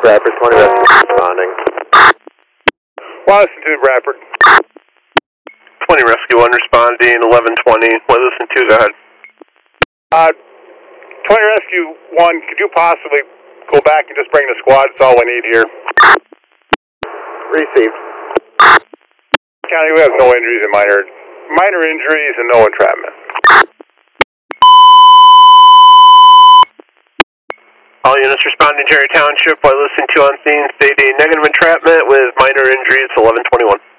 Bradford 20 Rescue responding. Listen to Bradford. 20 Rescue 1 responding, 1120. Listen to, go ahead. 20 Rescue 1, could you possibly go back and just bring the squad? That's all we need here. Received. County, we have no injuries and minor injuries and no entrapment. All units responding Jerry Township, while listening to on scene, stating negative entrapment with minor injuries, 1121.